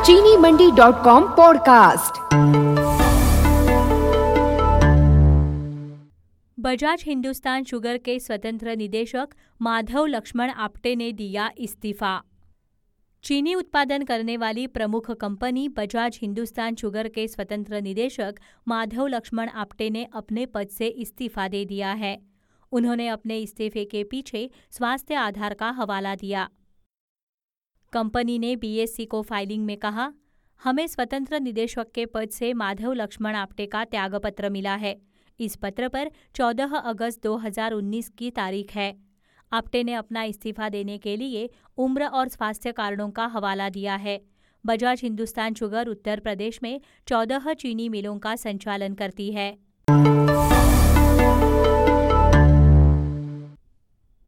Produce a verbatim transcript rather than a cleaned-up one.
चीनी Mandi dot com podcast. Bajaj Hindusthan sugar के स्वतंत्र निदेशक माधव लक्ष्मण आप्टे ने दिया इस्तीफा। चीनी उत्पादन करने वाली प्रमुख कंपनी बजाज हिंदुस्तान शुगर के स्वतंत्र निदेशक माधव लक्ष्मण आप्टे ने अपने पद से इस्तीफा दे दिया है। उन्होंने अपने इस्तीफे के पीछे स्वास्थ्य आधार का हवाला दिया। कंपनी ने बीएसई को फाइलिंग में कहा, हमें स्वतंत्र निदेशक के पद से माधव लक्ष्मण आप्टे का त्यागपत्र मिला है। इस पत्र पर चौदह अगस्त दो हज़ार उन्नीस की तारीख है। आप्टे ने अपना इस्तीफा देने के लिए उम्र और स्वास्थ्य कारणों का हवाला दिया है। बजाज हिंदुस्तान शुगर उत्तर प्रदेश में चौदह चीनी मिलों का संचालन करती है।